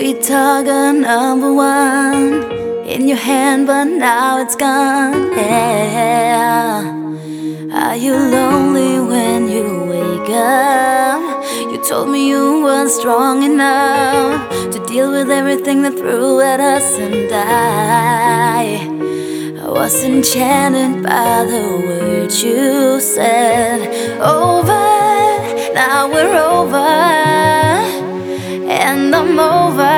Sweet talker number one in your hand, but now it's gone. Yeah. Are you lonely when you wake up? You told me you weren't strong enough to deal with everything that threw at us, and I was enchanted by the words you said. Over, now we're over, and I'm over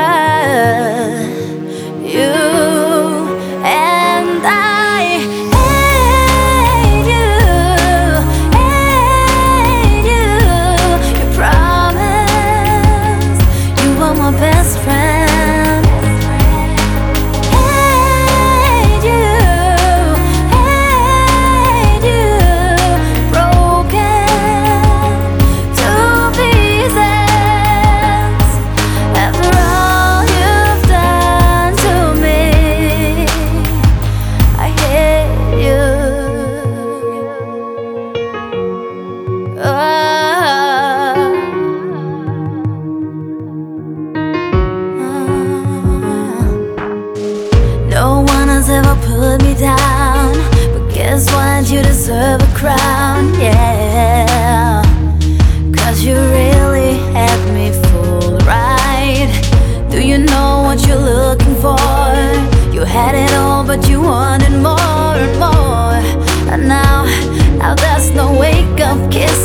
you, and I hate you. You promised you were my best friend. No one has ever put me down, but guess what? You deserve a crown, yeah. 'Cause you really had me fooled, right? Do you know what you're looking for? You had it all, but you wanted more and more. And now there's no wake-up kiss